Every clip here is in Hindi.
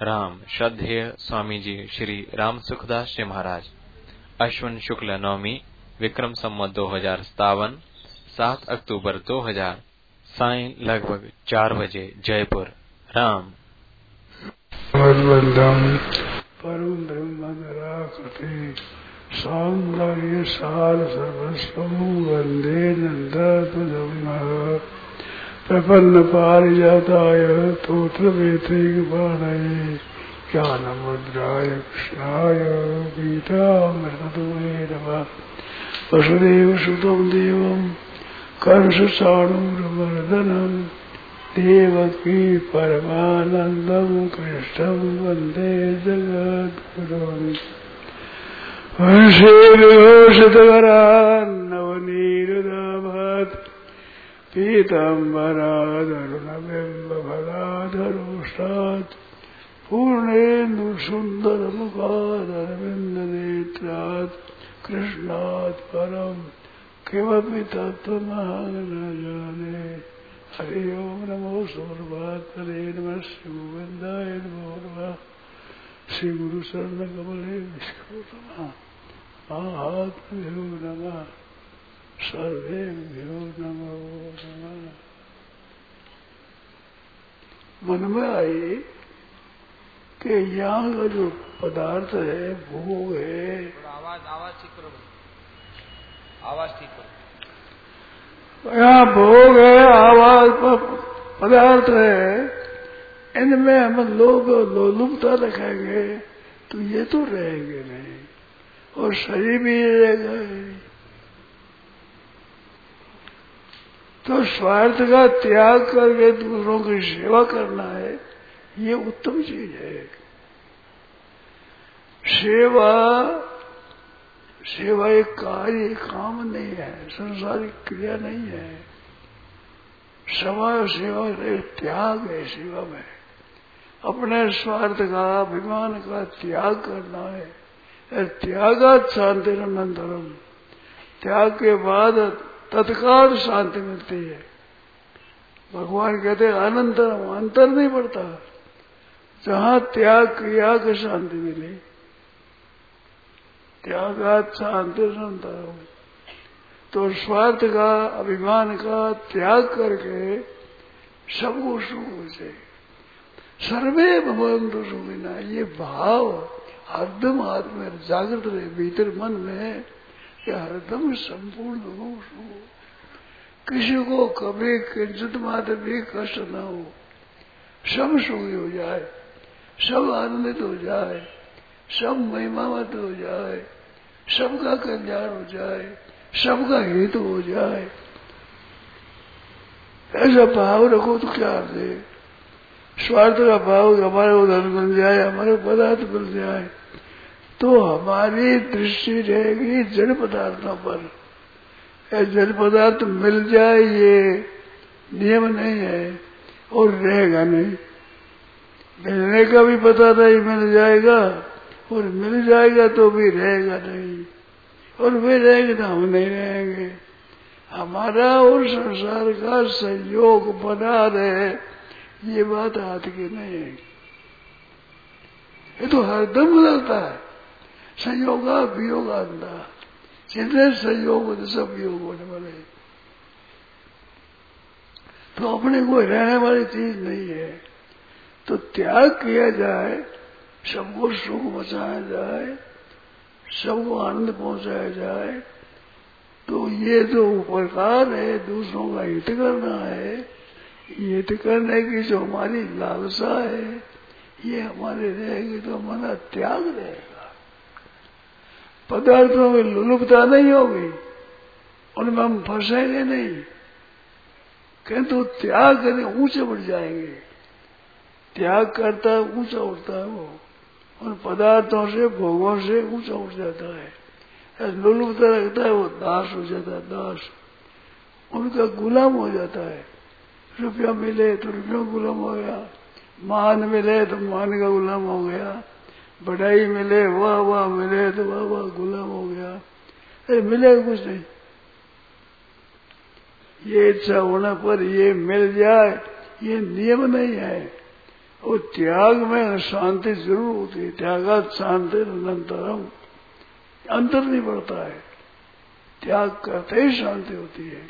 राम श्रद्धेय स्वामी जी श्री राम सुखदास जी महाराज। अश्विन शुक्ल नवमी, विक्रम संवत 2057, 7 अक्टूबर 2000, सायं लगभग 4 बजे, जयपुर। राम परम ब्रह्मराकृति सौंदर्य सार सर्वस्व वंदे नंदतुलम प्रपन्न पारिजाताय तोत्र वेत्रिकपाणये ज्ञानमुद्राय कृष्णाय गीतामृततुले नमः। वसुदेवसुतं देवं कंसचाणूरमर्दनं देवकी परमानन्दं कृष्णं वन्दे जगद्गुरुं। वंशेर्घोषितकरान्नवनीरुदाभात् पीताम्बरादरुणबिम्बफलाधरोष्टात् पूर्णेन्दुसुन्दरमुखादरविन्दनेत्रात् कृष्णात् परं किमपि तत्त्वमहं न जाने। हरि ओम नमो सूर्यभात्मने नमः श्री गोविंदाय नमो नमः। श्री गुरु शरण कमले विष्णु नमः। महात्म्यो नमः। सर्वेभ्यो नमो नमः। मन में आई कि यहाँ का जो पदार्थ है, भोग है। आवाज ठीक करो, आवाज ठीक करो। यहाँ भोग है, आवाज पदार्थ है, इनमें हम लोग लोलुपता रखेंगे तो ये तो रहेंगे नहीं, और शरीर भी रहेगा। तो स्वार्थ का त्याग करके दूसरों की सेवा करना है, ये उत्तम चीज है। सेवा एक कार्य, काम नहीं है, संसारिक क्रिया नहीं है। सेवा एक त्याग है। सेवा में अपने स्वार्थ का, अभिमान का त्याग करना है। त्यागात शांति अनंतरम, त्याग के बाद तत्काल शांति मिलती है। भगवान कहते हैं अनंतरम, अंतर नहीं पड़ता। जहां त्याग किया कि शांति मिली, त्यागात शांति अनंतरम। तो स्वार्थ का, अभिमान का त्याग करके सबको सुख से सर्वे भवन्तु सुखिनः, ये भाव हरदम आत्मा में जागृत रहे, भीतर मन में, कि हरदम संपूर्ण हो सुख। किसी को कभी किंचित मात्र भी कष्ट न हो, सब सुखी हो जाए, सब आनंदित हो जाए, सब महिमावत हो जाए, सबका कल्याण हो जाए, सबका हित हो जाए। ऐसा भाव रखो तो क्या अर्थ है? स्वार्थ का भाव हमारे उधर मिल जाए, हमारे पदार्थ मिल जाए, तो हमारी दृष्टि रहेगी जड़ पदार्थों पर। जड़ पदार्थ मिल जाए ये नियम नहीं है, और रहेगा नहीं। मिलने का भी पता नहीं, मिल जाएगा, और मिल जाएगा तो भी रहेगा नहीं, और वे रहेंगे तो हम नहीं रहेंगे। हमारा और संसार का संयोग बना रहे, ये बात हाथ की नहीं है। ये तो हरदम बदलता है। संयोगा वियोगा अंधा, जितने संयोग होते सब वियोग होने वाले। तो अपने को रहने वाली चीज नहीं है। तो त्याग किया जाए, सबको सुख बचाया जाए, सबको आनंद पहुंचाया जाए, तो ये जो उपकार है, दूसरों का हित करना है, ये हित करने की जो हमारी लालसा है, ये हमारे रहेगी तो हमारा त्याग रहेगा। पदार्थों में लुलुपता नहीं होगी, उनमें हम फंसेंगे नहीं, किंतु त्याग करने ऊंचे बढ़ जाएंगे। त्याग करता है ऊंचा उठता है वो, उन पदार्थों से, भोगों से ऊंचा उठ जाता है। लुलुपता रखता है वो दास हो जाता है, दास, उनका गुलाम हो जाता है। रुपया मिले तो रुपया गुलाम हो गया, मान मिले तो मान का गुलाम हो गया, बढ़ाई मिले, वाह वाह मिले तो वाह वाह गुलाम हो गया। अरे मिलेगा कुछ नहीं। ये इच्छा होने पर ये मिल जाए, ये नियम नहीं है। और त्याग में शांति जरूर होती है। त्यागात शांति अनंतरम, अंतर नहीं पड़ता है। त्याग करते ही शांति होती है।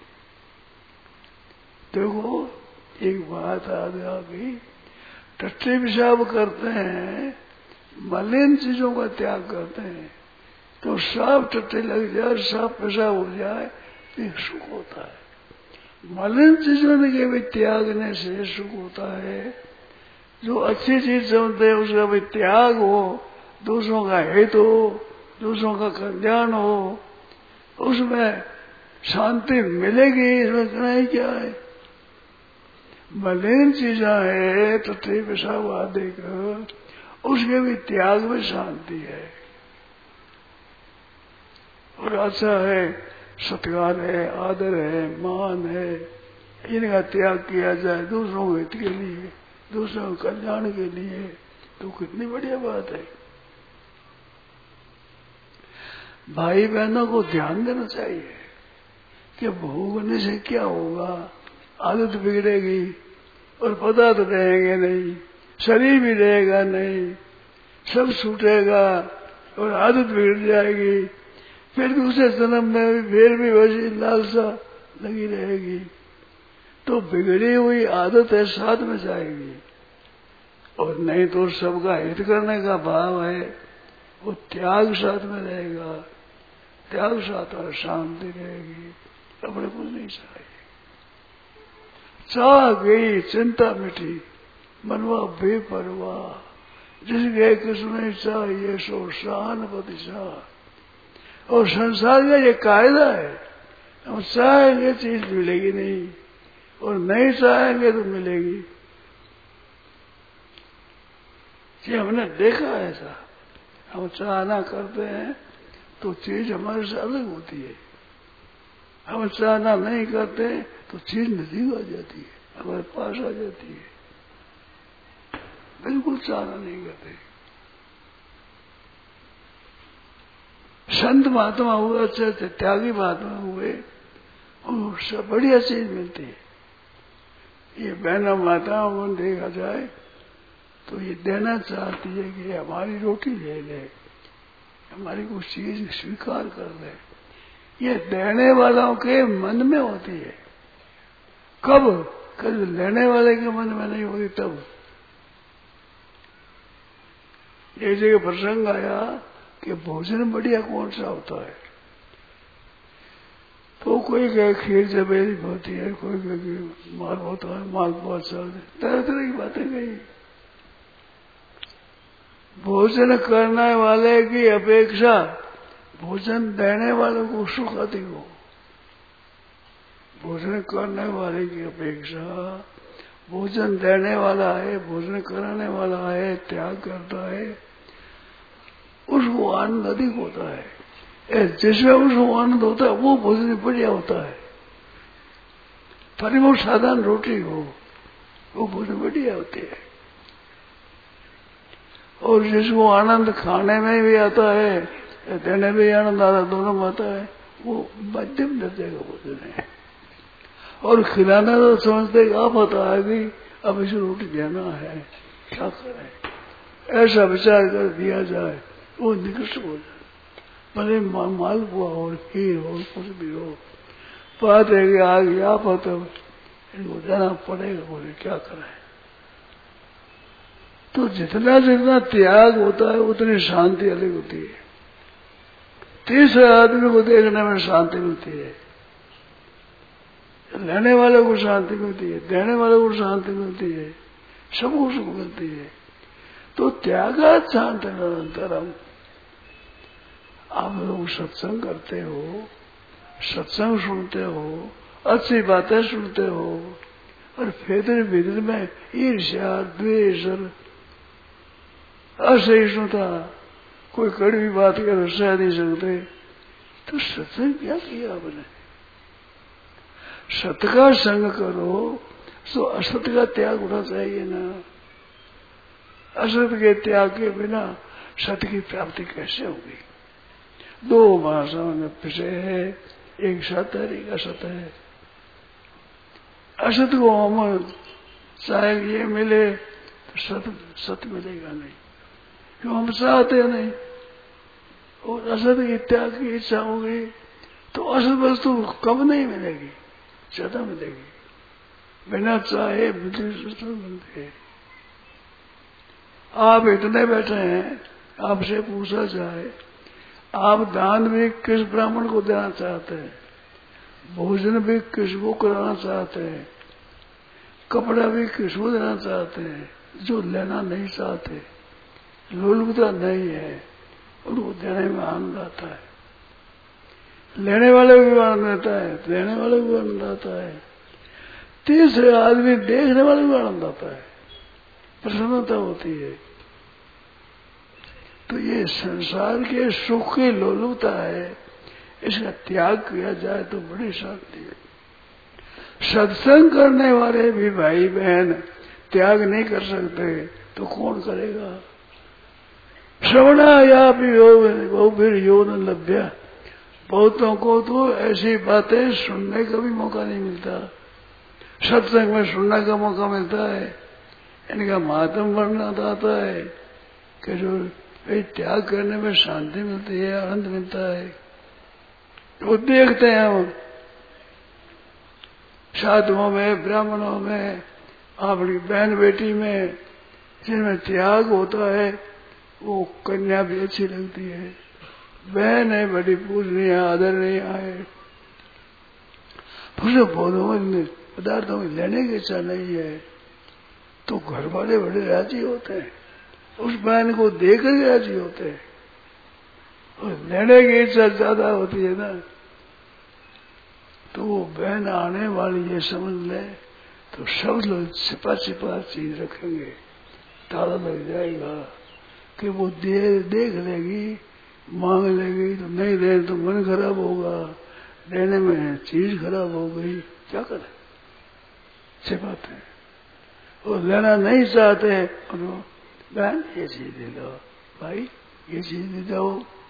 देखो एक बात आ गई, टट्टे पेशाब करते हैं, मलिन चीजों का त्याग करते हैं, तो साफ टट्टे लग जाए, साफ पेशाब हो जाए तो एक सुख होता है। मलिन चीजों के भी त्यागने से सुख होता है। जो अच्छी चीज समझते हैं उसका भी त्याग हो, दूसरों का हित हो, दूसरों का कल्याण हो, उसमें शांति मिलेगी। इसमें कहीं क्या है, मलिन चीजा है टट्टे पेशाब आदि का, उसके भी त्याग में शांति है। और अच्छा है, सत्कार है, आदर है, मान है, इनका त्याग किया जाए दूसरों के हित के लिए, दूसरों के कल्याण के लिए, तो कितनी बढ़िया बात है। भाई बहनों को ध्यान देना चाहिए कि भोगने से क्या होगा, आदत बिगड़ेगी और पदार्थ रहेंगे नहीं, शरीर भी रहेगा नहीं, सब छूटेगा और आदत बिगड़ जाएगी। फिर दूसरे जन्म में फिर भी वैसी लालसा लगी रहेगी। तो बिगड़ी हुई आदत है साथ में जाएगी, और नहीं तो सबका हित करने का भाव है, वो त्याग साथ में रहेगा। त्याग साथ और शांति रहेगी। अपने को नहीं चाहिए। चाह गई चिंता मिटी, मनवा बेपरवाह, जिस गए किसने चाहिए सो शानपति शाह। और संसार का ये कायदा है, हम चाहेंगे चीज मिलेगी नहीं, और नहीं चाहेंगे तो मिलेगी। ये हमने देखा है ऐसा। हम चाहना करते हैं तो चीज हमारे से अलग होती है, हम चाहना नहीं करते तो चीज नजदीक आ जाती है, हमारे पास आ जाती है। बिल्कुल चाहना नहीं करते। संत महात्मा हुए, अच्छे अच्छे त्यागी महात्मा हुए, उससे बढ़िया चीज मिलती है। ये बहना माताओं को देखा जाए तो ये देना चाहती है कि हमारी रोटी ले ले, हमारी कुछ चीज स्वीकार कर ले। ये देने वालों के मन में होती है। कब? कभी लेने वाले के मन में नहीं होती तब। एक जगह प्रसंग आया कि भोजन बढ़िया कौन सा होता है, तो कोई कहे खीर जबेरी होती है, कोई कहे माल होता है, माल बहुत सारे, तरह तरह की बातें कही। भोजन करने वाले की अपेक्षा भोजन देने वालों को सुख अधिक हो। भोजन करने वाले की अपेक्षा भोजन देने वाला है, भोजन कराने वाला है, त्याग करता है, उसको आनंद अधिक होता है। जिसमें उसको आनंद होता है वो भोजन बढ़िया होता है। परिमोह साधारण रोटी हो, वो भोजन बढ़िया होती है। और जिसको आनंद खाने में भी आता है, देने में भी आनंद आता है, दोनों में आता है, वो मध्यम दर्जे का भोजन है। और खिलाना तो समझते आप पता है कि अब इसे रोटी देना है, क्या करें, ऐसा विचार कर दिया जाए, वो निकृष्ट भोजन। भले मालपुआ हो, खीर हो, कुछ भी हो, बात है कि आगे आप तो इनको देना पड़ेगा, बोले क्या करें। तो जितना जितना त्याग होता है उतनी शांति अलग होती है। तीसरे आदमी को देखने में शांति मिलती है, लेने वाले को शांति मिलती है, देने वाले को शांति मिलती है, सबको सुख मिलती है। तो त्यागात शांति निरंतरम। आप लोग सत्संग करते हो, सत्संग सुनते हो, अच्छी बातें सुनते हो, और फेदर भीतर में ईर्ष्या द्वेष असहिष्णुता, कोई कड़वी बात कर सह नहीं सकते, तो सत्संग क्या किया आपने? सत्य का संग करो तो असत्य का त्याग होना चाहिए ना। असत्य के त्याग के बिना सत्य की प्राप्ति कैसे होगी? दो भाषाओं में पिछे है, एक सत्य है, एक असत्य है। असत्य को हम चाहे ये मिले तो सत मिलेगा नहीं, क्यों हम चाहते नहीं। और असत की त्याग की इच्छा होगी तो असत वस्तु कब नहीं मिलेगी, ज्यादा मिलेगी। बिना चाहे बुद्धि मिलती है। आप इतने बैठे हैं, आपसे पूछा जाए आप दान भी किस ब्राह्मण को देना चाहते हैं, भोजन भी किसको कराना चाहते हैं, कपड़ा भी किसको देना चाहते हैं, जो लेना नहीं चाहते, लोलुपता नहीं है, उनको देने में आनंद आता है। लेने वाले को भी आनंद आता है, देने वाले को भी आनंद आता है, तीसरे आदमी देखने वाले को भी आनंद आता है, प्रसन्नता होती है। तो ये संसार के सुख की लोलुपता है, इसका त्याग किया जाए तो बड़ी शांति है। सत्संग करने वाले भी भाई बहन त्याग नहीं कर सकते तो कौन करेगा। श्रवणा या फिर यो न लभ्य, बहुतों को तो ऐसी बातें सुनने का भी मौका नहीं मिलता, सत्संग में सुनने का मौका मिलता है, इनका महात्म वर्णन आता है कि जो त्याग करने में शांति मिलती है, आनंद मिलता है। वो देखते हैं हम साधुओं में, ब्राह्मणों में, अपनी बहन बेटी में, जिनमें त्याग होता है वो कन्या भी अच्छी लगती है, बहन है बड़ी पूजनीय आदरणीय है। पूरे बोधों में पदार्थों में लेने की इच्छा नहीं है तो घर वाले बड़े राजी होते हैं, उस बहन को देकर के राजी होते हैं। और लेने की इच्छा ज्यादा होती है ना, तो वो बहन आने वाली ये समझ ले तो सब लोग छिपा छिपा चीज रखेंगे, ताला लग जाएगा कि वो देख लेगी, मांग लेगी तो नहीं दे तो मन खराब होगा, देने में चीज खराब हो गई, क्या करें, छिपाते हैं। और लेना नहीं चाहते और बहन ये चीज दे दो, भाई ये चीज दे दो,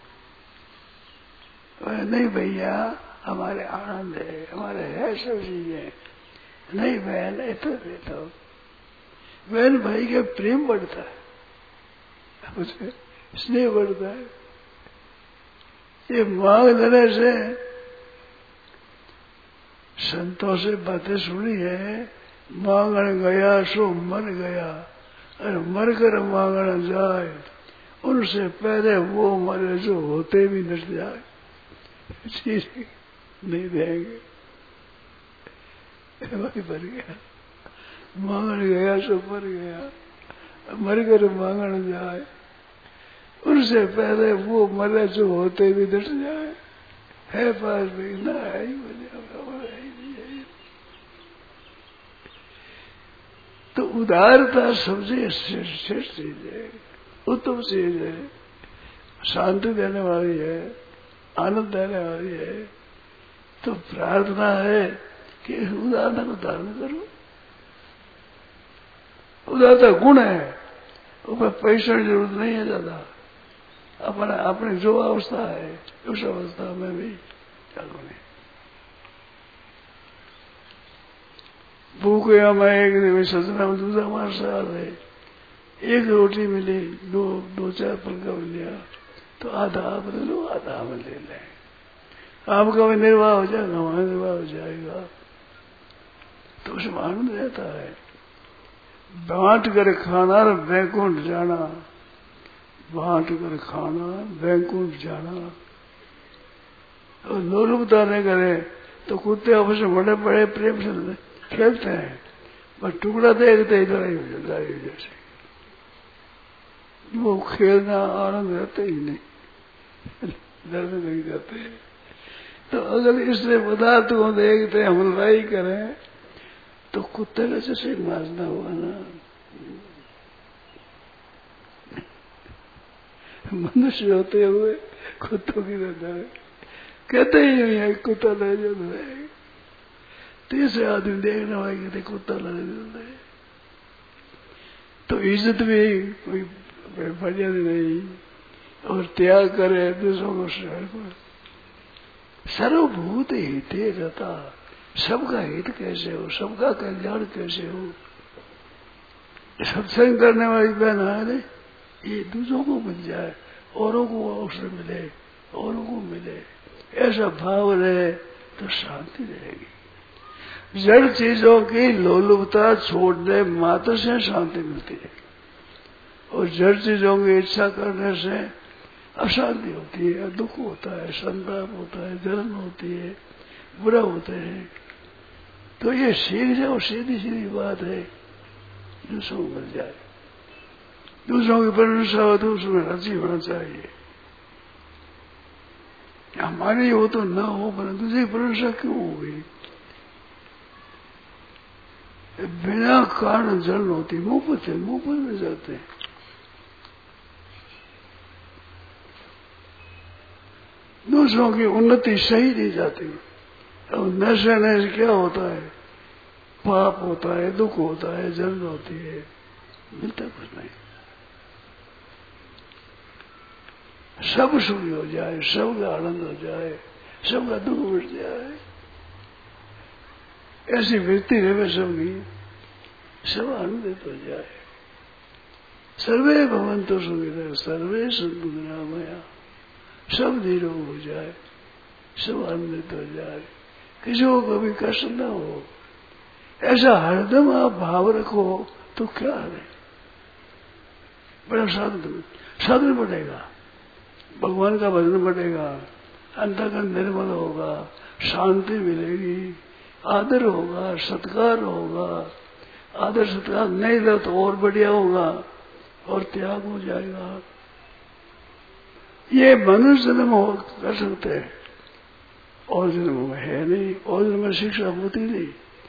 नहीं भैया हमारे आनंद है, हमारे है सब चीजें, नहीं बहन इतना दे दो। बहन भाई के प्रेम बढ़ता है, स्नेह बढ़ता है। ये मांग लेने से संतों से बातें सुनी है, मांगण गया सो मर गया, अरे मर कर मांगण जाए, उनसे पहले वो मरे जो होते भी न जाए, चीज नहीं देंगे। वही मर गया, मांगण गया सो मर गया, मर कर मांगण जाए, उनसे पहले वो मरे जो होते भी डट जाए। है पास भी ना है ही तो उदारता सबसे श्रेष्ठ चीज है, उत्तम चीज है, शांति देने वाली है, आनंद देने वाली है। तो प्रार्थना है कि इस उदारता को धारण करो। उदारता गुण है, ऊपर पैसा की जरूरत नहीं है ज्यादा, अपनी जो अवस्था है उस अवस्था में भी चलो नहीं। भूख या मैं एक दिन सजना में दूसरा मार साल है, एक रोटी मिली, दो चार फुलका मिल तो आधा आप ले लो, आधा हम ले लें, आपका भी निर्वाह हो जाएगा, हमारा निर्वाह हो जाएगा, तो उसमें आनंद रहता है। बांट कर खाना वैकुंठ जाना, बांट कर खाना वैकुंठ जाना। और लोलुपता नहीं करे तो कुत्ते आपस में बड़े बड़े प्रेम से खेलते हैं, पर टुकड़ा देखते ही लड़ाई हो जाती है जैसे, वो खेलना आनंद रहता ही नहीं, डरने नहीं जाते। तो अगर इससे पदार्थ को देखते हम लड़ाई करें तो कुत्ते का जैसे मारना हुआ ना। मनुष्य होते हुए कुत्तों की तरह कहते ही नहीं है कुत्ता लड़ जाता है, तीसरे आदमी देखने वाले कहते कुत्ता लड़ जाता है। तो इज्जत भी कोई बढ़िया नहीं, और त्याग करे दूसरों को शरण पर। सर्वभूत हित रहता, सबका हित कैसे हो, सबका कल्याण कैसे हो, सत्संग करने वाली बहन है, ये दूसरों को मिल जाए, औरों को अवसर मिले, औरों को मिले, ऐसा भाव रहे तो शांति रहेगी। जड़ चीजों की लोलुपता छोड़ने मात्र से शांति मिलती है, और जड़ चीजों की इच्छा करने से अशांति होती है, दुख होता है, संताप होता है, जलन होती है, बुरा होते हैं। तो ये सीख जाओ, सीधी सीधी बात है, दूसरों को मिल जाए, दूसरों की प्रशंसा हो तो उसमें राजी होना चाहिए। हमारी हो तो न हो, पर दूसरी प्रशंसा क्यों हो गई? बिना कारण जलन होती, मुफ्त है, मुफ्त में जाते हैं। दूसरों की उन्नति सही नहीं जाती। अब न सहने से क्या होता है? पाप होता है, दुख होता है, जलन होती है, मिलता कुछ नहीं। सब सुखी हो जाए, सबका आनंद हो जाए, सबका दुख मिट जाए, ऐसी वृत्ति रहे सबकी, सब आनंदित हो जाए। सर्वे भवन्तु सुखिनः सर्वे सन्तु निरामया, सब निरोग हो जाए, सब आनंदित हो जाए, किसी को कभी कष्ट न हो, ऐसा हरदम आप भाव रखो तो क्या है? बड़ा साधन बढ़ेगा, भगवान का भजन बढ़ेगा, अंतःकरण निर्मल होगा, शांति मिलेगी, आदर होगा, सत्कार होगा, आदर सत्कार नहीं दो तो और बढ़िया होगा, और त्याग हो जाएगा। ये मनुष्य जन्म कर सकते हैं, और जन्म में है नहीं, और जन्म में शिक्षा होती नहीं,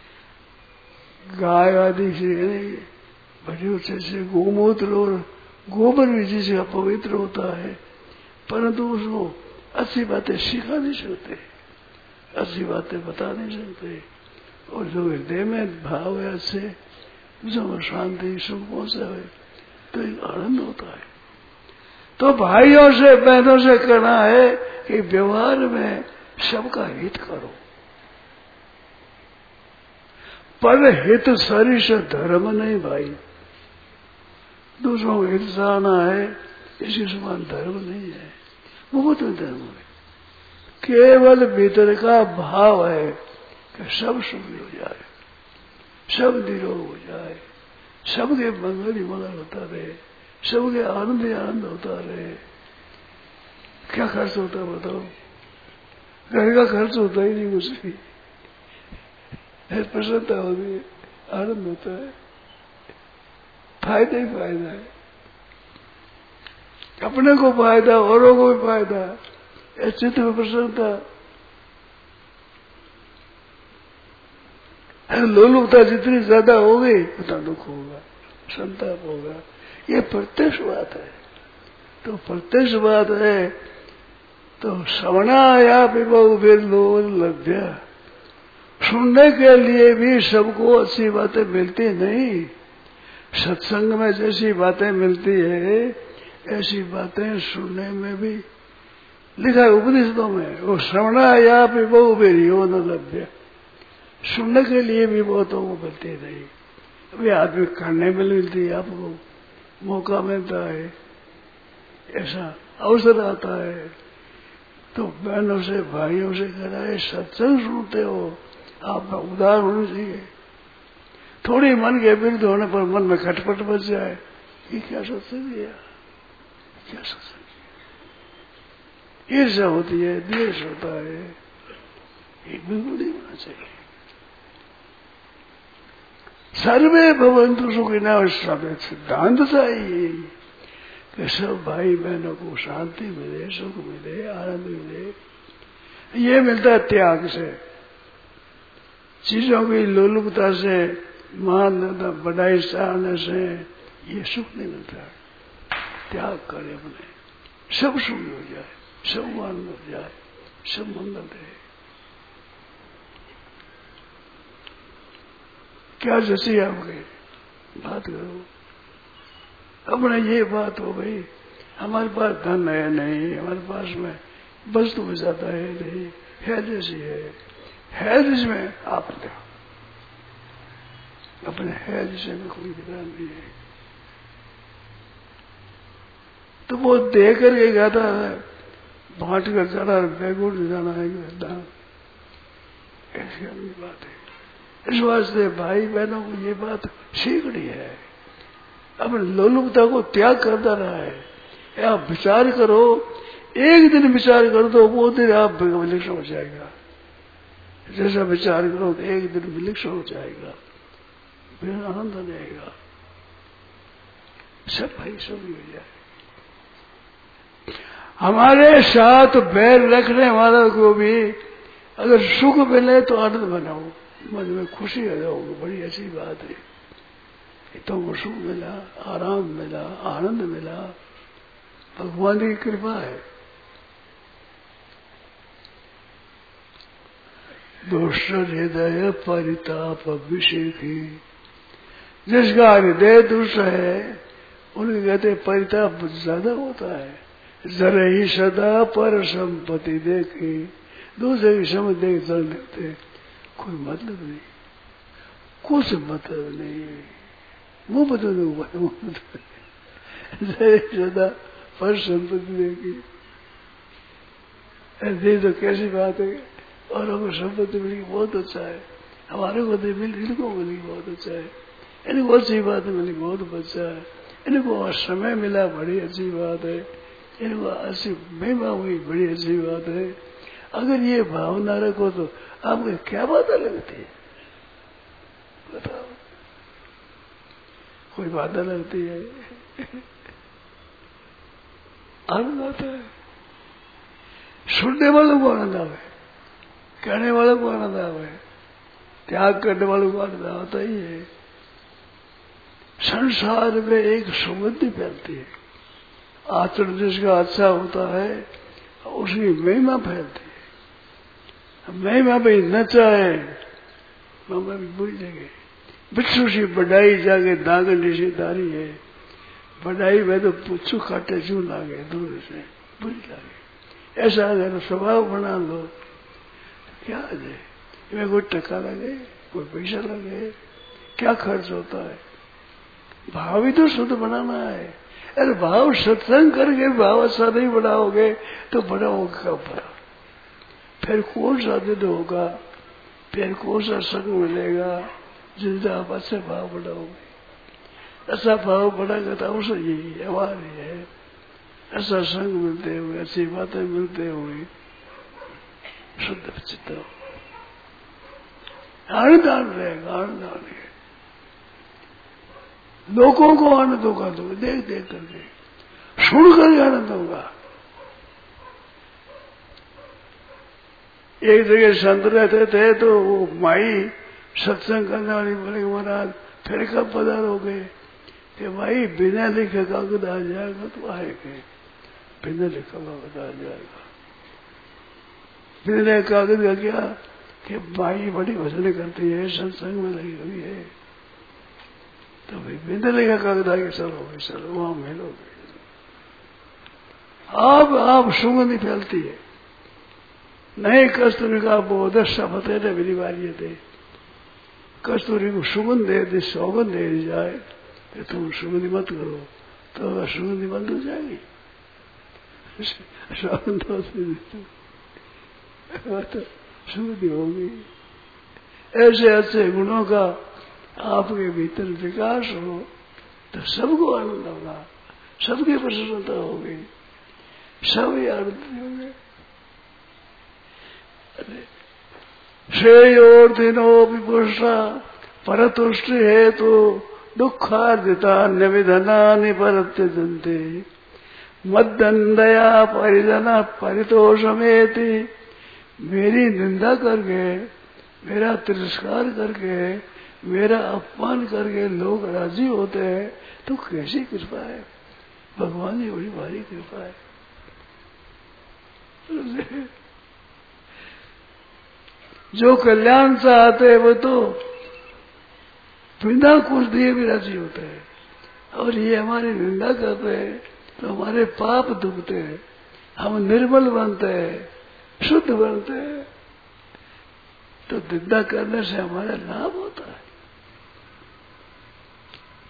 गाय आदि से नहीं, बड़ी से गोमूत्र और गोबर भी जिसका पवित्र होता है, परंतु उसको अच्छी बातें सिखा नहीं सकते, अच्छी बातें बता नहीं सकते, और जो हृदय में भाव है अच्छे, जो शांति सुख पहुंचा है तो एक आनंद होता है। तो भाइयों से बहनों से कहना है कि व्यवहार में सबका हित करो, पर हित सरिष धर्म नहीं भाई, दूसरों को हित चाहना है इसी समान धर्म नहीं है, बहुत धर्म है। केवल भीतर का भाव है कि सब सुखी हो जाए, सब निरोग हो जाए, सबके मंगल ही मंगल होता रहे, सबके आनंद ही आनंद होता रहे। क्या खर्च होता है बताओ? घर का खर्च होता ही नहीं कुछ भी, प्रसन्नता होती है, आनंद होता है, फायदा ही फायदा है, अपने को फायदा, औरों को भी फायदा, चित्त में प्रसन्नता। लोलुपता जितनी ज्यादा होगी उतना दुख होगा, संताप होगा, ये प्रत्यक्ष बात है। तो प्रत्यक्ष बात है तो श्रवणाया पिबहु बिर्लोल लभ्य, सुनने के लिए भी सबको अच्छी बातें मिलती नहीं। सत्संग में जैसी बातें मिलती है ऐसी बातें सुनने में भी लिखा है उपनिषदों में, वो श्रवणाया पिबहु बिर्यो न लभ्य, सुनने के लिए भी बहुतों को मिलती नहीं। अभी आदमी करने में मिलती है, आपको मौका मिलता है, ऐसा अवसर आता है, तो बहनों से भाइयों से कह रहा है सत्संग सुनते हो आप उदार होना चाहिए। थोड़ी मन के विरुद्ध होने पर मन में खटपट बच जाए, ये क्या सत्संग किया, क्या सत्संग किया, ईर्ष्या होती है, द्वेष होता है, ये बिल्कुल नहीं होना चाहिए। सर्वे भवन्तु सुखिनः सिद्धांत चाहिए कि सब भाई बहनों को शांति मिले, सुख मिले, आनंद मिले। ये मिलता है त्याग से, चीजों की लोलुपता से, मान बढ़ाई चाहने से ये सुख नहीं मिलता। त्याग करे अपने, सब सुख हो जाए, सब आनंद हो जाए, सब मंगल रहे। क्या जैसे आपके बात करो, अपने ये बात हो भाई, हमारे पास धन है नहीं, हमारे पास में वस्तु में ज्यादा है नहीं, है जैसी है जिसमें आप अपने है जिसे में कोई विधान नहीं है। तो वो दे करके कहता है बांट कर जाना बैगुंड जाना है ऐसी अपनी बात है। इस वास्ते भाई बहनों को ये बात सीखनी है, अपने लोलुपता को त्याग करता रहा है। आप विचार करो, एक दिन विचार कर दो वो दिन आप विलक्षण हो जाएगा। जैसा विचार करो तो एक दिन विलक्षण हो जाएगा, फिर आनंद आ जाएगा, सब भाई सब हो जाए। हमारे साथ बैर रखने वालों को भी अगर सुख मिले तो आनंद बनाओ, मन में खुशी आ जाओगे, बड़ी अच्छी बात है। तो सुख मिला, आराम मिला, आनंद मिला, भगवान की कृपा है। दोष हृदय परिताप अभिषेकी, जिसका हृदय दुष्ट है उनके कहते परिताप ज्यादा होता है। जरा ही सदा पर संपत्ति देखे, दूसरे की समझ देख चल लेते, कोई मतलब नहीं, कुछ मतलब नहीं, मुंह बदल जरा सदा पर संपत्ति देखी, ऐसे तो कैसी बात है। और हमको संपत्ति मिली बहुत अच्छा है, हमारे को मिली, इनको मिली बहुत अच्छा है, इनको अच्छी बात मिली बहुत अच्छा है, इनको समय मिला बड़ी अच्छी बात है, इनको अच्छी महिमा हुई बड़ी अच्छी बात है। अगर ये भावना रखो तो आपको क्या बात लगती है बताओ? कोई बाधा लगती है? आनंद आता है, सुनने वालों को आनंद आवे, कहने वालों को आनंद आवे, त्याग करने वालों को आनंद आता ही है। संसार में एक सुगंधी फैलती है, आचरण जिसका अच्छा होता है उसकी महिमा फैलती है। महिमा भी न चाहे महिमा भी बुरी जगह, बिच्छू सी बढ़ाई जाके दागन निषेधारी है, बढ़ाई में तो पुच्छू काटे जू लागे, दूर से बुरी लागे। ऐसा अगर स्वभाव बना लो तो क्या आ जाए, इसमें कोई टका लगे, कोई पैसा लगे, क्या खर्च होता है? भाव ही तो शुद्ध बनाना है। अरे भाव सत्संग करके भाव अच्छा नहीं बनाओगे तो बड़ा होगा कब बड़ा? फिर कौन सा दिन होगा, फिर कौन सा संग मिलेगा जिससे आप अच्छे भाव बनाओगे? ऐसा भाव बनाएगा तो अवसर यही है, हमारी है, ऐसा संग मिलते हुए, अच्छी बातें मिलते हुए शुद्ध चित्त हो, आनंद रहेगा, आनंद रहेगा। लोगों को आनंद होगा तो देख देख करके, सुन कर आनंद होगा। एक जगह संत रहते थे तो वो माई सत्संग करने वाली बोले महाराज फिर कब पधारोगे? कि भाई बिना लिखे कागज आ जाएगा तो आएंगे, बिना लिखा कागज आ जाएगा। बिना कागज का क्या कि माई बड़ी भजन करती है, सत्संग में लगी हुई है, तो भाई बिना लिखा कागज आगे चलो वहां मिलोगे। आप सुगंधी फैलती है, नहीं कस्तूरी का बहुत शपथ है न मेरी बारी थे, कस्तूरी को सुगंध दे सौगंध दे दी जाए कि तुम सुगंधी मत करो, तो सुगंधी बंद हो जाएगी। सौगंध सुगंधी होगी। ऐसे अच्छे गुणों का आपके भीतर विकास हो तो सबको आनंद होगा, सबकी प्रसन्नता होगी, सभी आनंद होंगे। श्रेयोर्थिनो विपुषा परतुष्टि है तो दुखार्जिता निविधना निपरत्यजन्ते मद्दंदया परिजना परितोषमेति। मेरी निंदा करके, मेरा तिरस्कार करके, मेरा अपमान करके लोग राजी होते हैं तो कैसी कृपा है, भगवान की बड़ी भारी कृपा है। जो कल्याण चाहते हैं वो तो बिना कुछ दिए भी राजी होते हैं, और ये हमारी निंदा करते हैं तो हमारे पाप दुखते हैं, हम निर्मल बनते हैं, शुद्ध बनते हैं। तो निंदा करने से हमारा लाभ होता है।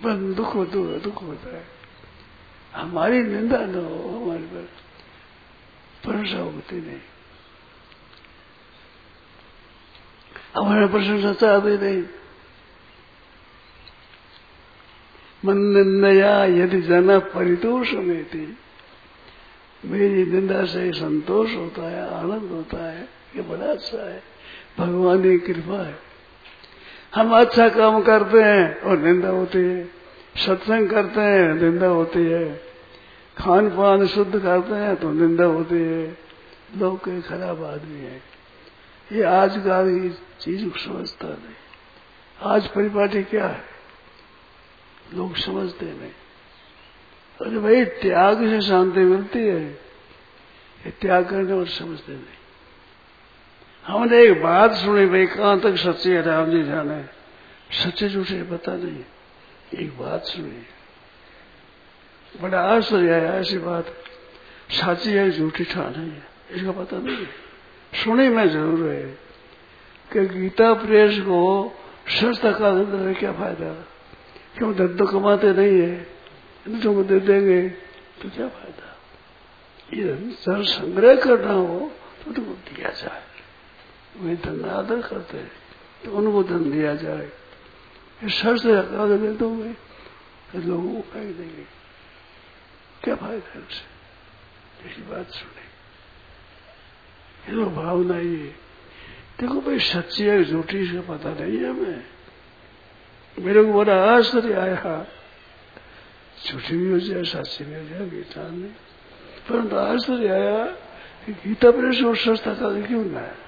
पर दुख होता है। हमारी निंदा न हो, हमारे पर प्रशंसा होती नहीं, हमारे प्रशंसा चाहते नहीं। मन निंदया यदि जना परितोष में थी, मेरी निंदा से संतोष होता है, आनंद होता है, ये बड़ा अच्छा है, भगवान की कृपा है। हम अच्छा काम करते हैं और निंदा होती है, सत्संग करते हैं निंदा होती है, खान पान शुद्ध करते हैं तो निंदा होती है। लोग के खराब आदमी है, ये आज का चीज समझता नहीं। आज परिपाटी क्या है, लोग समझते नहीं। अरे भाई त्याग से शांति मिलती है, ये त्याग करने और समझते नहीं। हमने एक बात सुनी, भाई कहां तक सच्ची है राम जी जाने, सच्चे झूठे पता नहीं। एक बात सुनी, बड़ा आश्चर्य है, ऐसी बात सच्ची है झूठी ठान है, इसका पता नहीं है। सुनी में जरूर है कि गीता प्रेस को सस्ता का धंधा क्या फायदा, क्यों धंधो कमाते नहीं है, दूसरों को दे देंगे तो क्या फायदा। ये धन संग्रह करना हो तो तुमको दिया जाए, वे धन आदर करते हैं तो उनको धन दिया जाए। शर्त लगा दे दोगे तो लोगों को फेंक देंगे, क्या फायदा है उसे। ऐसी बात सुने, ये लोग भावना ये देखो भाई सच्ची है झूठी इसका पता नहीं है हमें। मेरे को बड़ा आश्चर्य आया, झूठी भी हो जाए सच्ची भी हो जाए गीता में, परंतु आश्चर्य आया कि गीता प्रेस और सस्ता का क्यों ना है।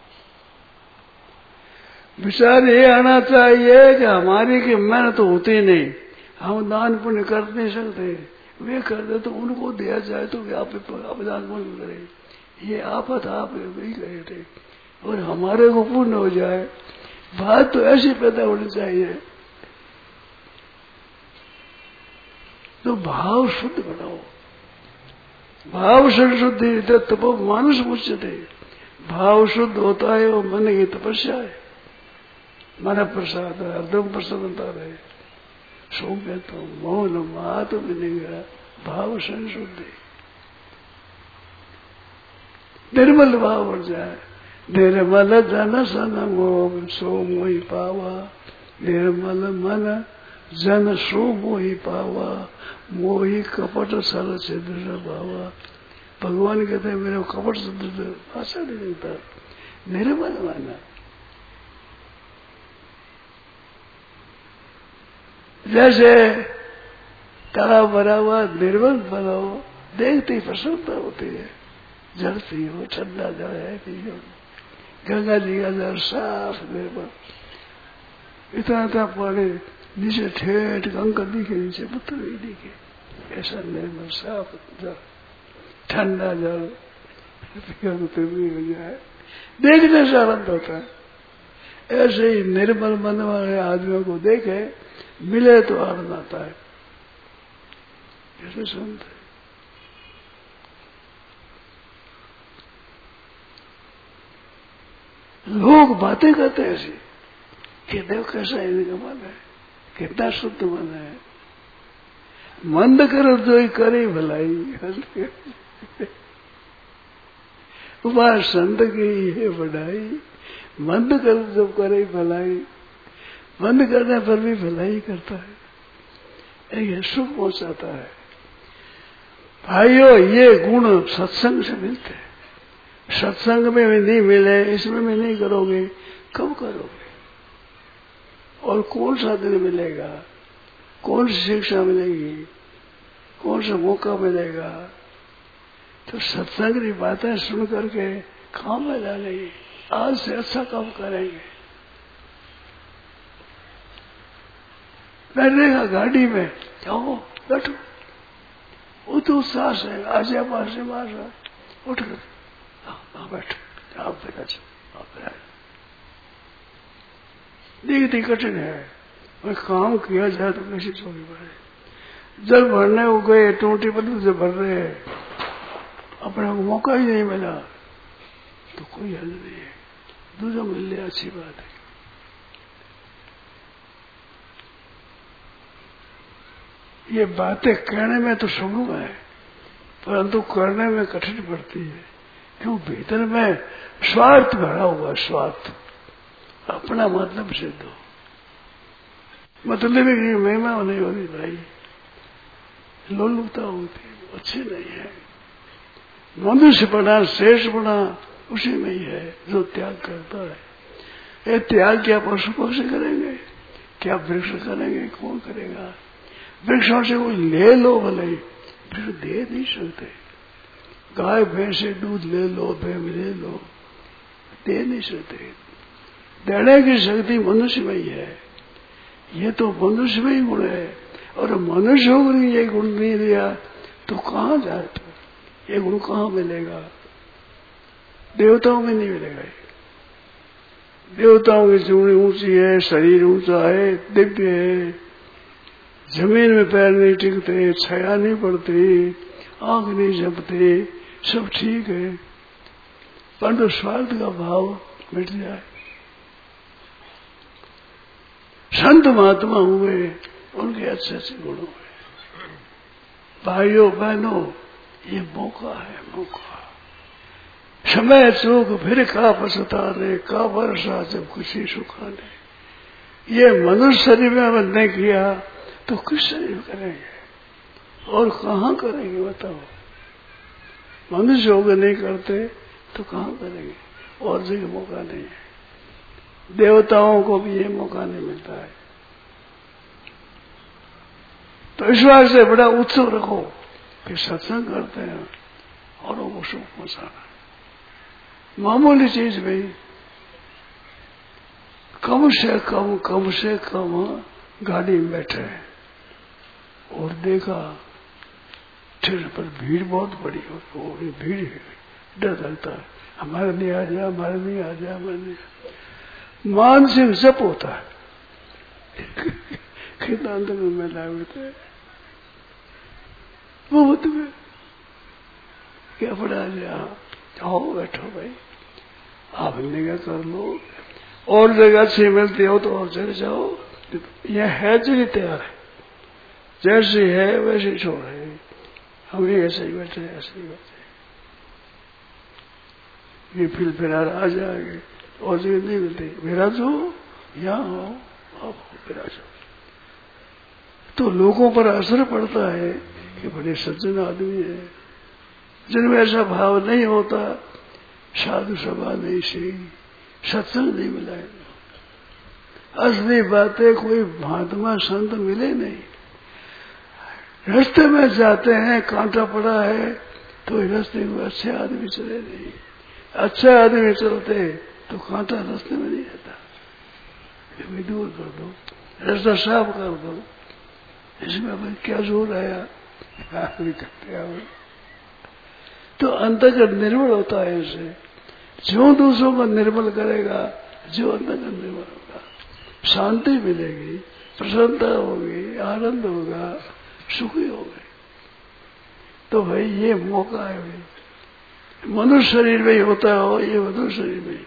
विचार ये आना चाहिए कि हमारी की मेहनत तो होती नहीं, हम दान पुण्य कर नहीं सकते, वे कर दे तो उनको दिया जाए तो आप दान पुण्य करें। ये आफत आप वही कहे थे, और हमारे को पूर्ण हो जाए। बात तो ऐसी पैदा होनी चाहिए, तो भाव शुद्ध बनाओ। भाव शुद्धि तपो मानुष मुच्यते, भाव शुद्ध होता है वो मन की तपस्या है। मन प्रसाद हरदम प्रसन्नता रहे, सौम्य तो मौन मात मिलेगा, भाव संशुद्धि निर्मल भाव बढ़ जाए। निर्मल जन सन मोह सो मोहि पावा, निर्मल मन जन सो मोहि पावा, मोहि कपट सल छिद्र भावा। भगवान कहते हैं मेरे को कपट छिद्र भाषा नहीं देता, निर्मल माना। जैसे तालाब भरा हुआ निर्मल बनाओ, देखते ही प्रसन्नता होती है। जल पियो, ठंडा जल है पियो, गंगा जी का जल साफ निर्मल, इतना पानी नीचे ठेठ गंगा दिखे, नीचे पुत्र भी दिखे, ऐसा निर्मल साफ जल, ठंडा जल पियो तो भी हो जाए, देखने से आनंद होता है। ऐसे ही निर्मल मन वाले आदमियों को देखे मिले तो आनंद आता है, ऐसे संत है। लोग बातें करते हैं ऐसी कि देखो कैसा इनका मन है, कितना शुद्ध मन है। मंद करो जो ही करे भलाई, वह संत की है बढ़ाई। मंद करो जो करे भलाई, बंद करने पर भी भलाई करता है, ये सुख पहुंचाता है। भाइयों ये गुण सत्संग से मिलते हैं, सत्संग में भी नहीं मिले, इसमें भी नहीं करोगे, कब करोगे। और कौन सा दिन मिलेगा, कौन सी शिक्षा मिलेगी, कौन सा मौका मिलेगा। तो सत्संग की बातें सुन करके काम में डालेंगे, आज से अच्छा काम करेंगे। बैठेगा गाड़ी में, जाओ बैठो, वो तो उत्साह है, आजा पास उठ कर बैठो, आप बैठा आप देखती कठिन है, और काम किया जाए तो कैसी चोरी पड़े। जल भरने को गए, टूटी बदल से भर रहे हैं, अपने को मौका ही नहीं मिला तो कोई हल नहीं है, दूसरा मिल जाए अच्छी बात है। ये बातें कहने में तो सुगम है, परंतु करने में कठिन पड़ती है। क्यों? भीतर में स्वार्थ भरा हुआ, स्वार्थ, अपना मतलब सिद्ध हो, मतलब की महिमा नहीं होती भाई, लोलुपता होती, अच्छी नहीं है। मनुष्य बना, श्रेष्ठ बना उसी में ही है जो त्याग करता है। ये त्याग क्या पशु पक्षी करेंगे, क्या वृक्ष करेंगे, कौन करेगा? वृक्षों से कोई ले लो भले, फिर दे नहीं सकते। गाय भैंस से दूध ले लो, भेड़ ले लो, दे नहीं सकते। देने की शक्ति मनुष्य में ही है। ये तो मनुष्य में ही गुण है, और मनुष्य होकर ये गुण नहीं दिया तो कहाँ जाए? ये गुण कहाँ मिलेगा? देवताओं में नहीं मिलेगा। देवताओं की चूड़ी ऊंची है, शरीर ऊंचा है, दिव्य है, जमीन में पैर नहीं टिकते, छाया नहीं पड़ती, आंख नहीं झपते, सब ठीक है, परंतु स्वार्थ का भाव मिट जाए। संत महात्मा हुए, उनके अच्छे अच्छे गुण हुए। भाइयों बहनों, ये मौका है, मौका। समय चूक फिर का पछताने, का वर्षा जब खुशी सुखाने। ये मनुष्य शरीर में बंधने किया तो किस शरीर करेंगे और कहाँ करेंगे बताओ? मनुष्य होकर नहीं करते तो कहाँ करेंगे? और जगह मौका नहीं है। देवताओं को भी ये मौका नहीं मिलता है। तो ईश्वर से बड़ा उत्सव रखो कि सत्संग करते हैं और वो सुख पहुंचाना। मामूली चीज भाई, कम से कम गाड़ी में बैठे और देखा ट्रेन पर भीड़ बहुत बड़ी हो, भीड़ है, डर लगता है हमारे नहीं आ जाए, हमारे नहीं आ जाए, हमारे नहीं। मानसिक जप होता है कितना अंदर में मेला होता है, वो तुम्हें क्या पड़ा जाए, आओ बैठो भाई, आप निगाह कर लो, और जगह अच्छी मिलती हो तो और जगह जाओ। यह है जगह तैयार है, जैसी है वैसे छोड़ है, हम भी ऐसे ही बैठे, ऐसे ही बैठे। ये फिर आ जाएंगे और जगह नहीं मिलती, विराजो यहाँ हो, आप विराजो। तो लोगों पर असर पड़ता है कि बड़े सज्जन आदमी है। जिनमें ऐसा भाव नहीं होता, साधु सभा नहीं सही, सत्संग नहीं मिला। असली बातें कोई महात्मा संत मिले नहीं। रास्ते में जाते हैं, कांटा पड़ा है तो रास्ते में अच्छे आदमी चले नहीं, अच्छे आदमी चलते तो कांटा रास्ते में नहीं रहता। ये दूर कर दो, रास्ता साफ कर दो, इसमें अब क्या जोर आया करते हैं। तो अंतर्गत निर्मल होता है ऐसे। जो दूसरों को निर्मल करेगा, जो अंतर्गत निर्मल होगा, शांति मिलेगी, प्रसन्नता होगी, आनंद होगा, सुखी होगी। तो भाई ये मौका है भाई। मनुष्य शरीर में ही होता हो, ये मनुष्य शरीर में।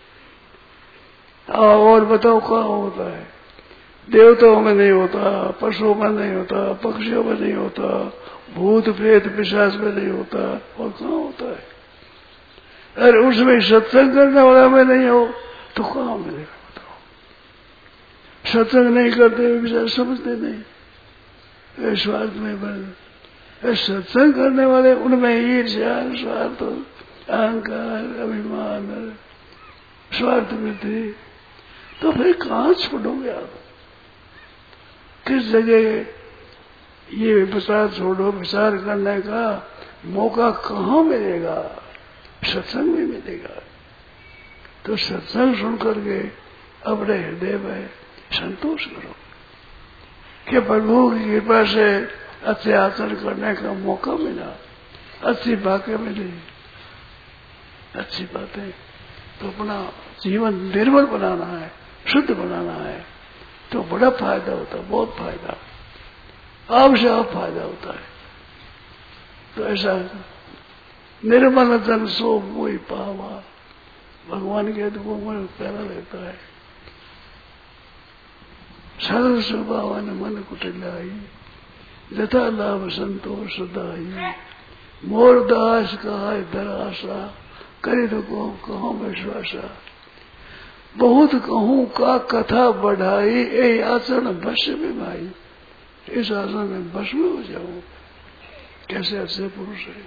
और बताओ कहाँ होता है? देवताओं में नहीं होता, पशुओं में नहीं होता, पक्षियों में नहीं होता, भूत प्रेत पिशाच में नहीं होता, और कहाँ होता है? अरे उसमें सत्संग करने वाला में नहीं हो तो कहाँ मिलेगा बताओ? सत्संग नहीं करते विचार समझते नहीं, स्वार्थ में बन। सत्संग करने वाले उनमें ईर्ष्या, स्वार्थ, अहंकार, अभिमान, स्वार्थ वृद्धि, तो फिर कहाँ छोड़ोगे आप? किस जगह ये विचार छोड़ो? विचार करने का मौका कहाँ मिलेगा? सत्संग में मिलेगा। तो सत्संग सुन करके अपने हृदय में संतोष करो कि प्रभु की कृपा से अच्छे आचरण करने का मौका मिला, अच्छी बातें मिली, अच्छी बातें। तो अपना जीवन निर्मल बनाना है, शुद्ध बनाना है, तो बड़ा फायदा होता है, बहुत फायदा, आपसे आप फायदा होता है। तो ऐसा निर्मल जन सो मोहि पावा, भगवान के वो मन प्यारा रहता है। सरल स्वभाव मन कुटिलाई, यथा लाभ संतोष सदाई, मोरदास का दर आशा, करे तो कहूँ विश्वासा। बहुत कहूँ का कथा बढ़ाई, ये आचरण बस में भाई, इस आचरण में बस में हो जाऊं। कैसे अच्छे पुरुष है,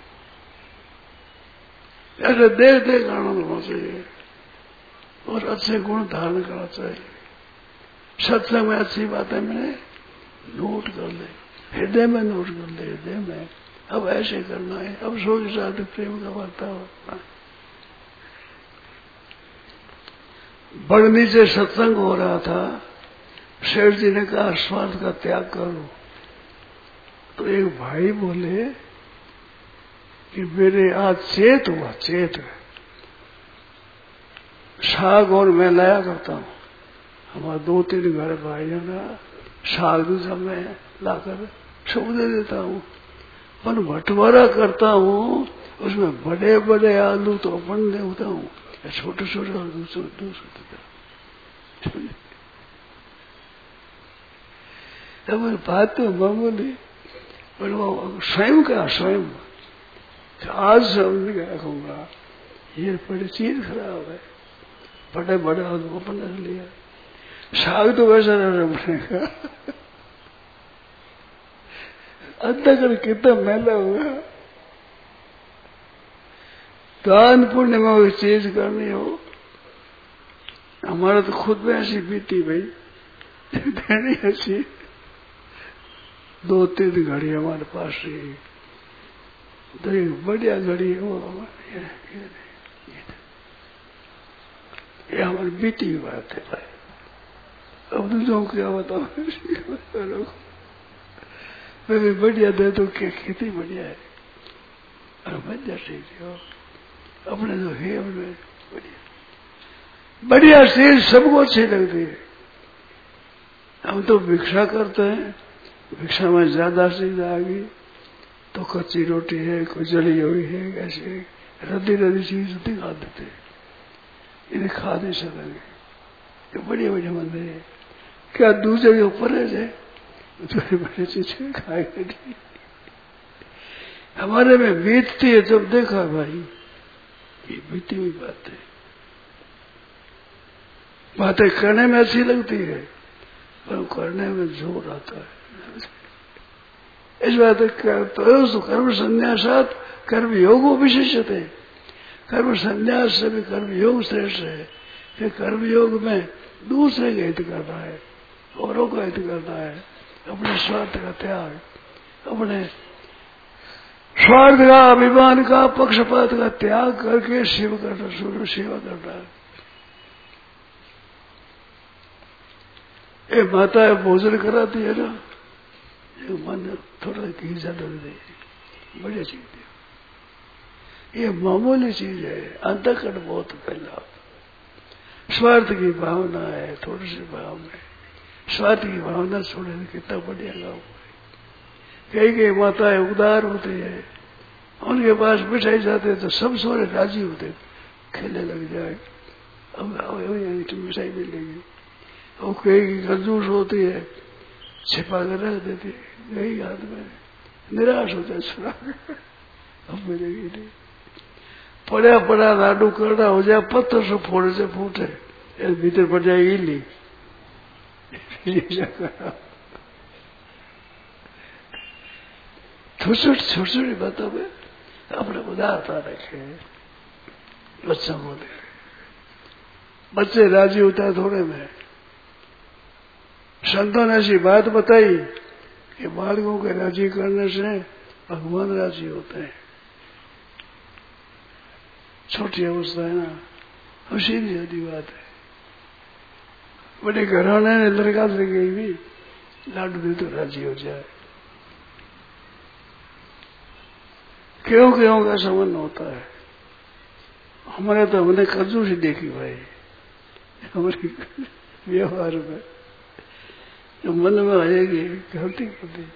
ऐसे देख देख आनंद होना चाहिए और अच्छे गुण धारण करना चाहिए। सत्संग में अच्छी बातें मैंने नोट कर ले, हृदय में नोट कर ले, हृदय में अब ऐसे करना है, अब सो के साथ प्रेम का वार्ता होता है। बढ़नी से सत्संग हो रहा था, शेर जी ने कहा स्वार्थ का त्याग करो। तो एक भाई बोले कि मेरे आज चेत हुआ, चेत साग और मैं लाया करता हूँ। हमारे 2-3 घर भाई है ना, साग भी सब मैं लाकर सब दे देता हूँ, पर बंटवारा करता हूँ, उसमें बड़े बड़े आलू तो अपन देता हूँ, छोटे छोटे और दूसरे देता। बात तो मामूली, पर वो स्वयं का स्वयं आज से क्या रखूंगा, ये बड़ी चीज खराब है, बड़े बड़े आलू अपन रख लिया। साग तो वैसा रहना पड़ेगा। अंतःकरण कितना मैला हुआ। दान पुण्य में कोई चीज करनी हो, हमारा तो खुद में ऐसी बीती भाई, देनी ऐसी 2-3 घड़ी हमारे पास रही, तो एक बढ़िया घड़ी है वो हमारे, ये हमारी बीती हुई बात है भाई। अब दूसरों को क्या बताओ, मैं भी बढ़िया दे दो, क्या खेती बढ़िया है, और बढ़िया सीख हो अपने जो है उनमें बढ़िया बढ़िया चीज सबको अच्छी लगती है। हम तो भिक्षा करते हैं, भिक्षा में ज्यादा चीज आ गई तो कच्ची रोटी है, कोई जली हुई है, ऐसे रद्दी रद्दी चीज दिखा देते हैं, इन्हें खा नहीं सकेंगे। ये बढ़िया बढ़िया मंदिर है, क्या दूसरे के ऊपर है, बड़ी बड़ी चीजें खाएंगे नहीं। हमारे में बीतती है, जब देखा भाई ये बीती हुई बात है। बातें करने में अच्छी लगती है, पर करने में जोर आता है। इस बात तो कर्म संन्यासात कर्म योगो विशेषते, कर्म संन्यास से भी कर्म योग श्रेष्ठ है। फिर कर्म योग में दूसरे का हित करना है, औरों का हित करना है, अपने स्वार्थ का त्याग, अपने स्वार्थ का, अभिमान का, पक्षपात का त्याग करके शिव करना, सूर्य सेवा करना। ये माता भोजन कराती है ना, मन थोड़ा घी ज्यादा दे, बढ़िया चीज है, ये मामूली चीज है। अंतःकरण बहुत पहला स्वार्थ की भावना है, थोड़ी सी भाव में स्वार्थ की भावना छोड़े कितना बढ़िया गाँव है। कई माताएं उदार होती है, उनके पास मिठाई जाते तो सब सोरे राजी होते, खेलने लग जाए, अब मिठाई मिलेगी। और कई कंजूस होती है, छिपा कर रख देती है, यही हाथ में निराश हो जाए, सुना अब मिलेगी नहीं। पड़ा पड़ा लाडू करना हो जाए, पत्थर से फोड़े से फूटे, भीतर पड़ जाएगी इली। छोटी छोटी बातों में अपने उदारता रखे, बच्चों को दे, बच्चे राजी होता है थोड़े में। संतों ने ऐसी बात बताई कि बालकों के राजी करने से भगवान राजी होते हैं। छोटी अवस्था है ना, उसी की सीधी बात है। बड़े घराने ने लड़का से गई भी लाडू दे तो राजी हो जाए, क्यों क्यों का संबंध होता है। हमारे तो हमने कंजूसी देखी भाई, हमारे व्यवहार में जो मन में आएगी गलती कर दी।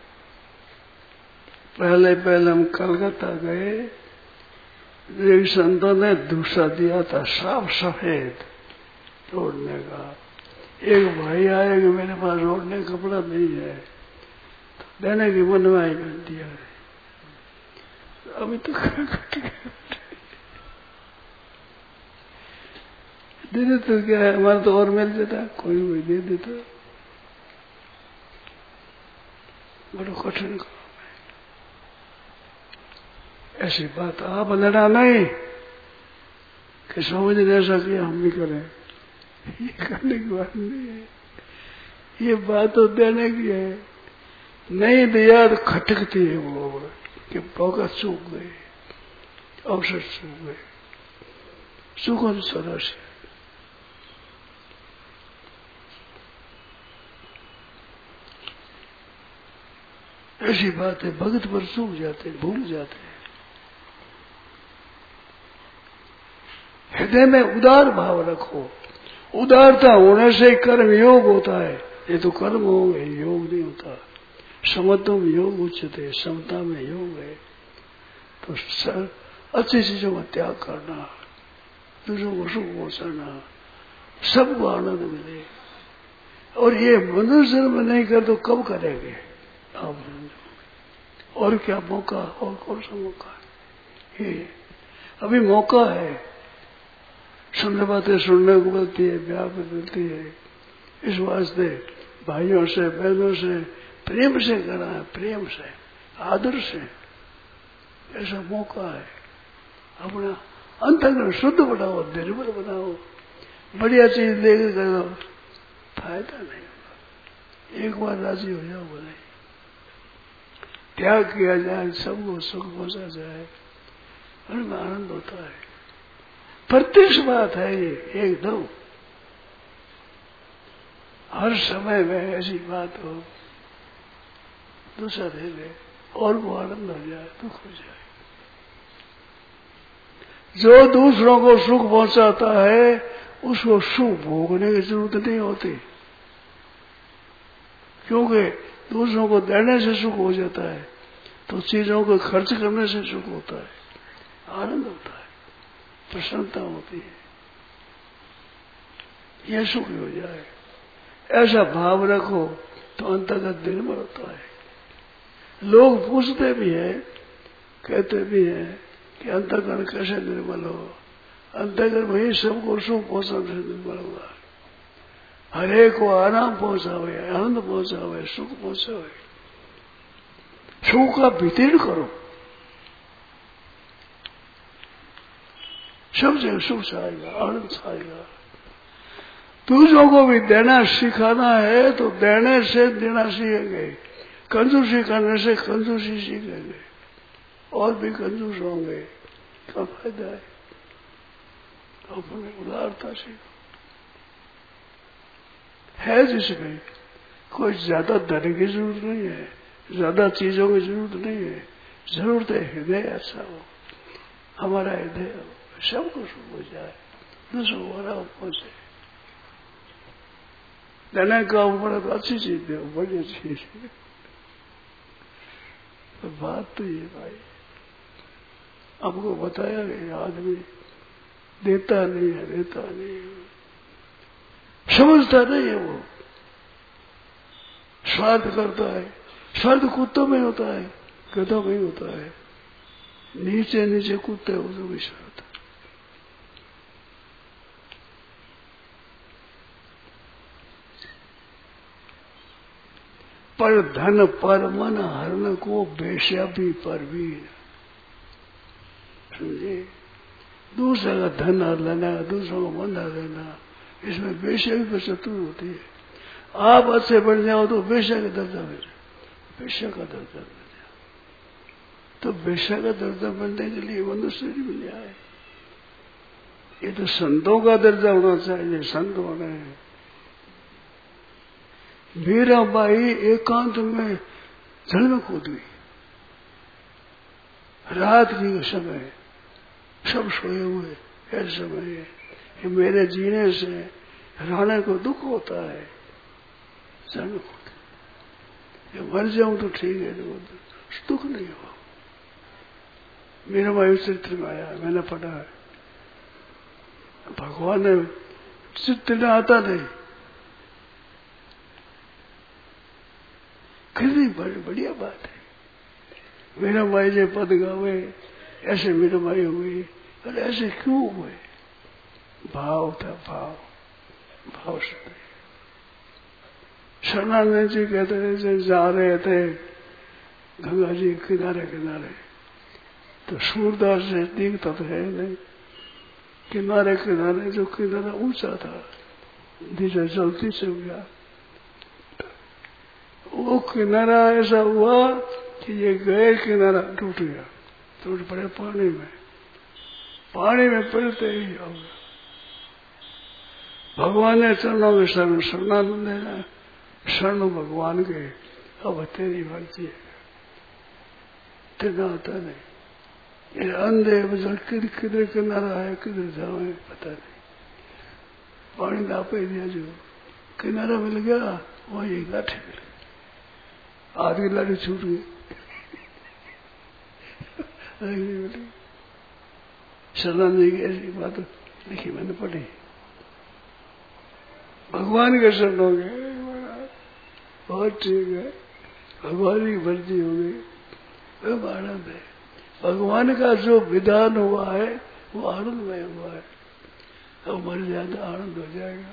पहले हम कलकत्ता गए, एक संतों ने दूसरा दिया था साफ सफेद ओढ़ने का। एक भाई आए कि मेरे पास ओढ़ने कपड़ा नहीं है, देने की मनवाई कर दिया है। अभी तो दे देते तो क्या है, हमारा तो और मिल जाता, कोई दे देता। बड़ा कठिन काम है। ऐसी बात आप लड़ा नहीं कि समझने ऐसा किया हम भी करें, ये करने की बात नहीं है। ये बात तो देने की है, नहीं दिया तो खटकती है वो कि मौका चूक गए, अवसर चूक गए। चूको तो सदा से ऐसी बात है, भगत पर सूख जाते, भूल जाते हैं। हृदय में उदार भाव रखो। उदारता होने से कर्म योग होता है। ये तो कर्म हो गए, योग नहीं होता। समत्व में योग उच्चते, समता में योग है। तो अच्छी चीजों का त्याग करना, दूसरों को सुख पहुंचाना, सबको आनंद मिले। और ये मनुष्य जन्म नहीं कर तो कब करेंगे आप? और क्या मौका, और कौन सा मौका है? ये अभी मौका है। सुनने बातें सुनने को मिलती है, ब्याह में मिलती है। इस वास्ते भाइयों से बहनों से प्रेम से करना है, प्रेम से आदर से। ऐसा मौका है। अपना अंतःकरण शुद्ध बनाओ, निर्मल बनाओ। बढ़िया चीज लेकर करो, फायदा नहीं होगा। एक बार राजी हो जाओ, बोले त्याग किया जाए, सबको सुख पहुंचा जाए, उनमें आनंद होता है। प्रत्यक्ष बात है ये, एकदम हर समय में ऐसी बात हो, दूसरा दे दे और वो आनंद हो जाए, दुख हो जाए। जो दूसरों को सुख पहुंचाता है उसको सुख भोगने की जरूरत नहीं होती, क्योंकि दूसरों को देने से सुख हो जाता है, तो चीजों को खर्च करने से सुख होता है, आनंद होता है, प्रसन्नता होती है। यह सुख हो जाए, ऐसा भाव रखो तो अंतर्गत निर्मल होता है। लोग पूछते भी हैं, कहते भी हैं कि अंतर्गत कैसे निर्मल हो? अंतर्गत वही सबको सुख पहुंचाने से निर्मल होगा। हरेक को आराम पहुंचावे, आनंद पहुंचावे, सुख पहुंचावे। सुख का वितीर्ण करो, सब जगह सुख छाएगा, आनंद छाएगा। दूसरों को भी देना सिखाना है तो देने से देना सीखेंगे, कंजूसी करने से कंजूसी सीखेंगे, और भी कंजूस होंगे, क्या फायदा है? अपने उदारता सीखो। है जिसमें कोई ज्यादा धन की जरूरत नहीं है, ज्यादा चीजों की जरूरत नहीं है। जरूरत है हृदय अच्छा हो, हमारा हृदय सबको सुख हो जाए, दूसरों को आराम पहुंचे। देने का ऊपर तो अच्छी चीज दे, बड़ी चीज है। तो बात तो ये भाई, आपको बताया गया, आदमी देता नहीं है, देता नहीं है, समझता नहीं है, वो स्वार्थ करता है। स्वार्थ कुत्तों में होता है, गधों में होता है। नीचे नीचे कुत्ते हो तो भी स्वार्थ। पर धन पर मन हरण को बेश्या भी परवीन। समझे? दूसरे का धन हर लेना, दूसरों को मन हर लेना, इसमें बेश्या भी शत्रु होती है। आप अच्छे बन जाओ तो बेश्या का दर्जा मिल जाए, बेश्या का दर्जा मिल जाए। तो बेश्या का दर्जा बनने के लिए मनुष्य नहीं मिल जाए, ये तो संतों का दर्जा होना चाहिए, संत होना है। मीराबाई एकांत में जल में कूद गई, रात की समय, सब सोए हुए, ऐसे समय कि मेरे जीने से राणे को दुख होता है, जल में कूद गई। मर जाऊं तो ठीक है, दुख नहीं हो। मीराबाई चरित्र में आया, मैंने पढ़ा है। भगवान ने चित्र में आता नहीं, फिर भी बढ़िया बात है। मीरा माई जे पद गावे, ऐसे मीरा माई हुई, अरे ऐसे क्यों हुए? भाव था, भाव से। शरणानंद जी कहते थे, जा रहे थे गंगा जी किनारे किनारे, तो सूरदास से दिखता तो है नहीं, किनारे किनारे जो किनारा ऊंचा था, नीचे जलती से गया, वो किनारा ऐसा हुआ कि ये गए किनारा टूट गया, टूट पड़े पानी में, पानी में पड़ते ही हो गया। भगवान ने चरणों के शरण, शरणानंद ने शरण भगवान के, अब तेरी मर्जी है, तेरा होता नहीं। ये अंधे बुजुर्ग किधर किनारा है, किधर जाए पता नहीं। पानी नापे दिया, जो किनारा मिल गया वही एक लाठी मिल गई, आधी लाठी छूट गई, शरणानंद जी की ऐसी बात लिखी मैंने पढ़ी। भगवान के शरण हो गए, बहुत ठीक है, भगवान की मर्जी हो गई, वो आनंद है। भगवान का जो विधान हुआ है वो आनंदमय हुआ है, अब मर जाता आनंद हो जाएगा।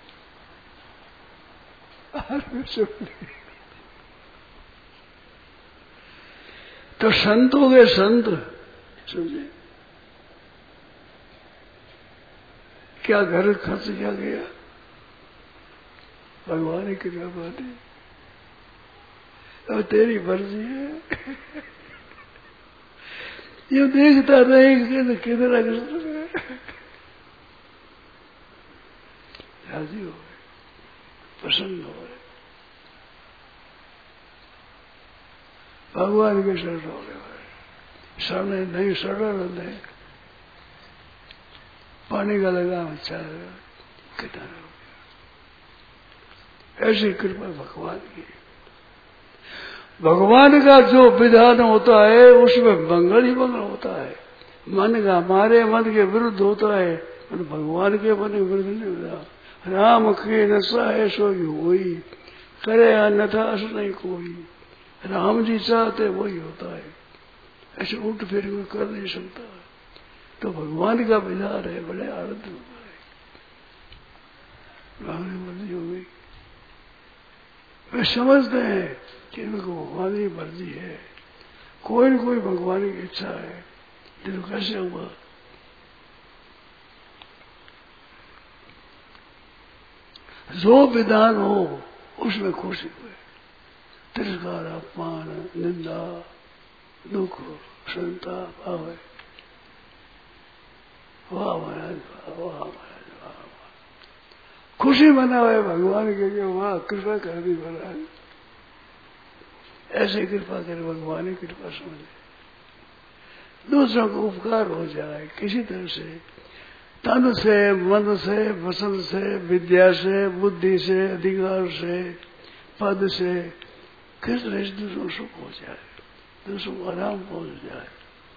तो संत हो गए, संत समझे क्या, घर खर्च किया गया, भगवान की कृपा बात है, अब तेरी मर्जी है। ये देखता रहेगा किधर राजी हो गए, प्रसन्न हो गए, भगवान के शरण हो गए। शरण नहीं, शरण नहीं, पानी का लगाम अच्छा है, कितना हो गया। ऐसी कृपा भगवान की। भगवान का जो विधान होता है उसमें मंगल ही मंगल होता है। मन का हमारे मन के विरुद्ध होता है, भगवान के मन के विरुद्ध नहीं होता। राम के नशा है सो होई, करे अन्यथा अस नहीं कोई। राम जी चाहते वही होता है, ऐसे उल्ट फिर कोई कर नहीं सकता। तो भगवान का विधान है, बड़े आनंद होता है। भगवान मर्जी हो गई, वे समझते हैं कि इनको भगवान की मर्जी है, कोई न कोई भगवान की इच्छा है। दिल कैसे हुआ, जो विधान हो उसमें खुशी हुए। तिरस्कार, अपमान, निंदा, दुख, संताप आवे, वाह महाराज, वाह महाराज, वाह, खुशी मनावे भगवान के, वाह कृपा कर दी महाराज, ऐसे कृपा करे, भगवान की कृपा समझे। दूसरों को उपकार हो जाए किसी तरह से, तन से, मन से, वचन से, विद्या से, बुद्धि से, अधिकार से, पद से, किस तरह से दूसरों सुख हो जाए, दूसरों को आराम पहुंच जाए,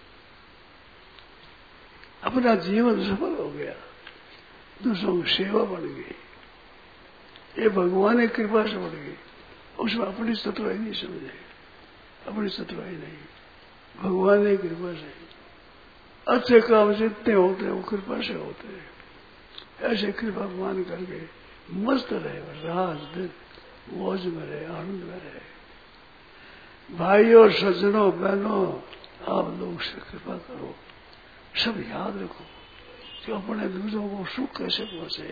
अपना जीवन सफल हो गया, दूसरों की सेवा बढ़ गई, ये भगवान की कृपा से बढ़ गई। उसमें अपनी सतवाई नहीं समझे, अपनी सतवाई नहीं, भगवान की कृपा से। अच्छे काम जितने होते हैं वो कृपा से होते हैं। ऐसे कृपा मान करके मस्त रहे, रात दिन मौज में रहे, आनंद में रहे। भाइयों, सज्जनों, बहनों, आप लोग से कृपा करो, सब याद रखो कि अपने दूसरों को सुख कैसे पहुंचे,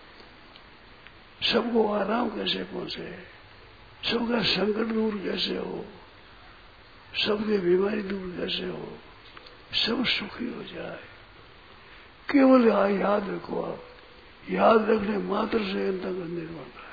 सबको आराम कैसे पहुंचे, सबका संकट दूर कैसे हो, सबकी बीमारी दूर कैसे हो, सब सुखी हो जाए। केवल याद रखो, आप याद रखने मात्र से अंतःकरण निर्माण है।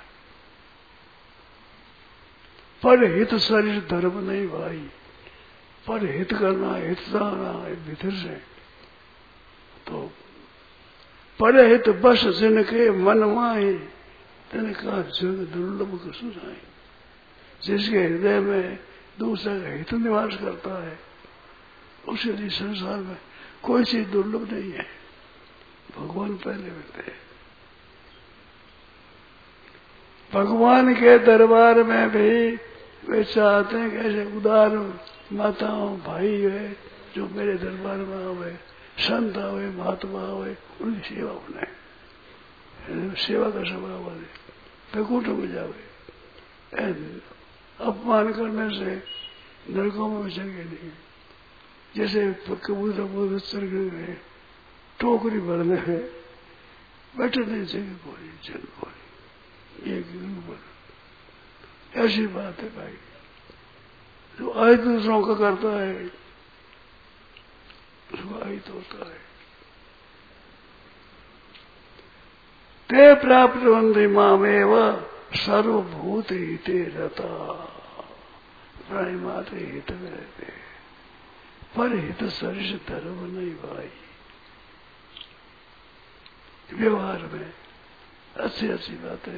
पर हित शरीर धर्म नहीं भाई, पर हित करना, हित जाना भीतर से। तो पर हित बस जिनके मन माए, तिनका जग दुर्लभ कसु जाए। जिसके हृदय में दूसरे का हित निवास करता है, उसके लिए संसार में कोई चीज दुर्लभ नहीं है। भगवान पहले मिलते हैं। भगवान के दरबार में भी वे चाहते हैं कि ऐसे उदार माताओं भाई है जो मेरे दरबार में आवे, संत आवे, महात्मा आवे, उनकी सेवा बनाए, सेवा का स्वभाव वाले पैकुंठ में जावे। अपमान करने से नरकों में जगह नहीं। जैसे कबूतर बहुत चढ़ गए, टोकरी भरने है, बैठने जगह कोई, जगह कोई, ये गिर ऐसी बात है भाई। जो आयत दूसरों का करता है उसको आयत होता है। ते प्राप्त वंदे मामेव सर्वभूत हिते रता, प्राणी मात्र हित में रहते, पर हित सरिष धर्म नहीं भाई। व्यवहार में अच्छी अच्छी बातें,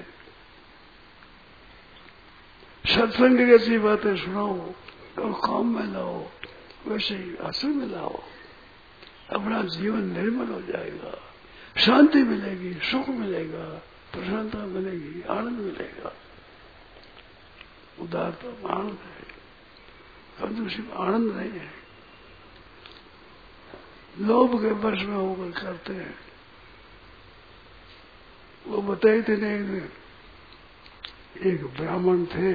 सत्संग की अच्छी बातें सुनाओ और काम में लाओ, वैसे ही असल में लाओ, अपना जीवन निर्मल हो जाएगा, शांति मिलेगी, सुख मिलेगा, प्रसन्नता मिलेगी, आनंद मिलेगा। उदारता में आनंद है, कंजूसी में आनंद नहीं है। लोभ के वर्ष में होकर करते हैं। वो बताए थे नहीं, एक ब्राह्मण थे,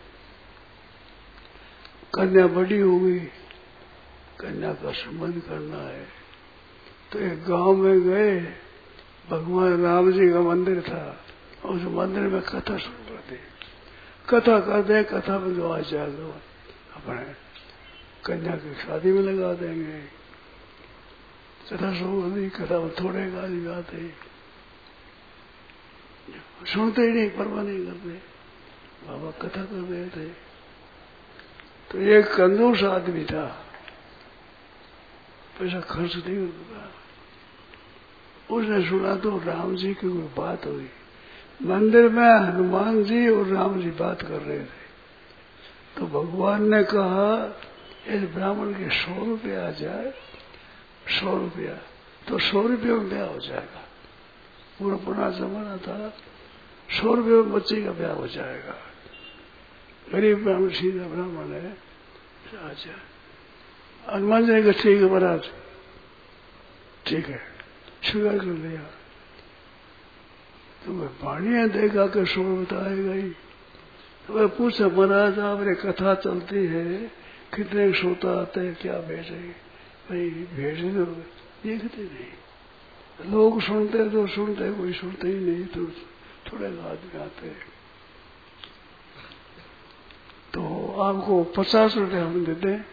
कन्या बड़ी हो गई, कन्या का संबंध करना है, तो एक गांव में गए, भगवान राम जी का मंदिर था, उस मंदिर में कथा शुरू कर दी। कथा कर दे, कथा में जो आ जाएगा अपने कन्या की शादी में लगा देंगे। कथा शुरू कर दी, कथा में थोड़े गाली गाते, सुनते ही नहीं, परवाह नहीं करते, बाबा कथा कर रहे थे। तो एक कंजूस आदमी था, पैसा खर्च नहीं होता, उसने सुना तो राम जी की कोई बात हुई। मंदिर में हनुमान जी और राम जी बात कर रहे थे, तो भगवान ने कहा इस ब्राह्मण के 100 रुपये आ जाए, 100 रुपया, तो 100 रुपये में ब्याह हो जाएगा। पूरा पुराना जमाना था, 100 रुपये में बच्चे का ब्याह हो जाएगा। गरीब ब्राह्मण, सीधा ब्राह्मण है, अच्छा। हनुमान जी ने कहा ठीक है महाराज, ठीक है, स्वीकार कर लिया। तो मैं पानी देगा कि 100 बताएगा ही। तो मैं पूछा महाराज आपने कथा चलती है, कितने श्रोता आते हैं, क्या भेजे? भाई भेजे तो देखते नहीं, लोग सुनते तो सुनते, कोई सुनते ही नहीं, तो थोड़े आदमी आते हैं। तो आपको 50 रुपये हम देते हैं,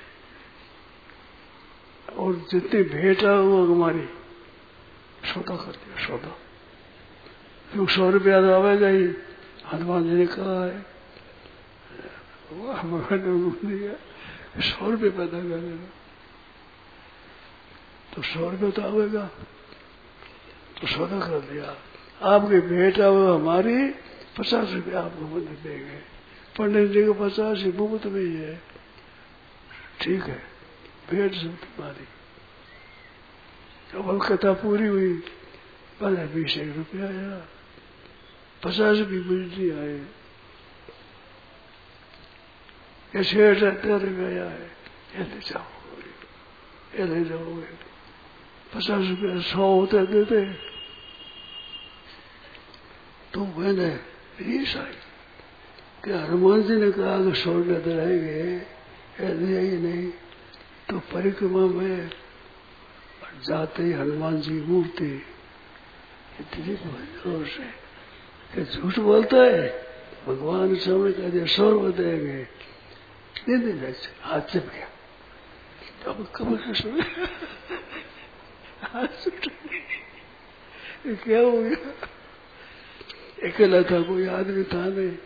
और जितनी भेंट है वो हमारी सौदा कर दिया, सौदा। क्योंकि 100 रुपया तो आवेगा ही, हनुमान जी ने कहा है, मैंने 100 रुपये पैदा कर देना, तो 100 रुपये तो आवेगा, तो सौदा कर दिया। आपकी भेंट है वो हमारी, 50 रुपये आपको बंद देंगे। पंडित जी को 50 ही मुफ्त में ही है, ठीक है, भेंट सब तुम्हारी। अब कथा पूरी हुई, पहले 20 रुपया आया, 50 भी बिजली आए, ये 6 रुपया आया है, ये ले जाओ, ये ले जाओगे। 50 रुपया 100 होते देते, तो मैंने रीस आई कि हनुमान जी ने कहा कि 100 रुपये रहेंगे, दिया ही नहीं। तो परिक्रमा में जाते ही हनुमान जी मूर्ति इतनी जोर से कि झूठ बोलता है, भगवान सामने कह दिया 100 रुपये देंगे, नहीं देना, हाथ चिप गया। अब कब सुन हाथ छूट, क्या हो गया? अकेला था, कोई आदमी था नहीं।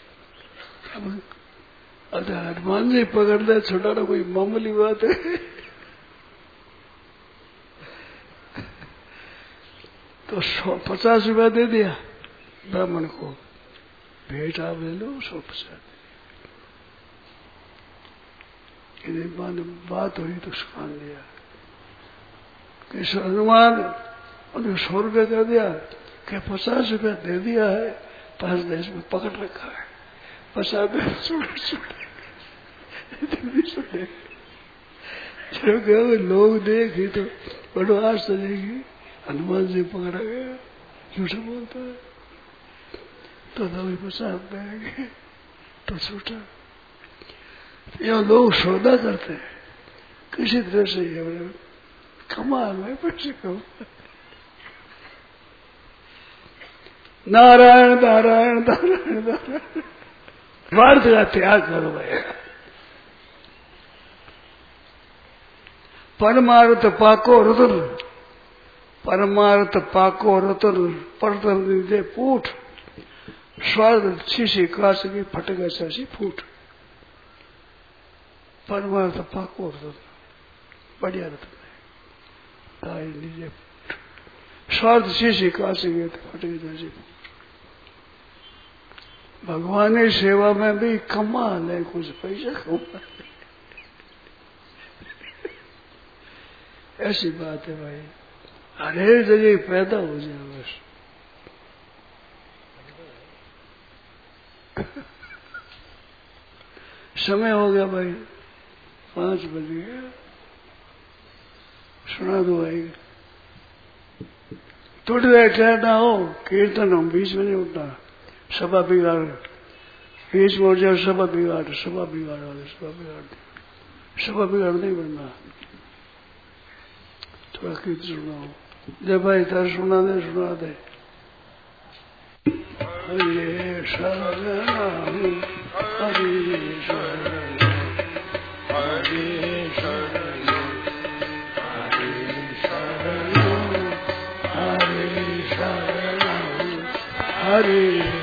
अब हनुमान जी पकड़ दे, छोटा ना कोई मामूली बात है। तो 50 रुपया दे दिया ब्राह्मण को, भेंट आप ले लो, 150। बात हुई तो सुखान दिया कि हनुमान उन्हें 100 रुपया कर दिया कि 50 रुपया दे दिया है, 5 देश में पकड़ रखा है, प्रसाद सुने चलो गए लोग देखे तो बड़ो आस चलेगी हनुमान जी पकड़ा गया झूठ बोलता है तो दवाई प्रसाद देंगे तो छूटा। यहाँ लोग सौदा करते हैं किसी तरह से कमाल में पैसे कमा। नारायण नारायण नारायण नारायण स्वार्थ का त्याग करो भाई। परमार्थ पाको रतन परमार्थ पाको रतन परतन दे पूठ स्वार्थ शीशी काश की फटका चाची फूट। परमार्थ पाको रतन बढ़िया रतन है ताई लीजिए स्वार्थ शीशी काश की फटके चाची भगवान की सेवा में भी कमाल है कुछ पैसा कमा ऐसी बात है भाई हर एक जगह पैदा हो जाए बस। समय हो गया भाई 5 बज गया सुना दो भाई टूट गए ठहरना हो कीर्तन हम बीच में नहीं उठना सभा बिगाड़ बीच में उठ जाओ सभा बिगाड़ सभा बिगाड़ नहीं बनना। थोड़ा कीर्तन सुनाओ जब भाई तर सुना दे हरे शरण हरे शरण हरे शरण हरे शरण हरे शरण हरे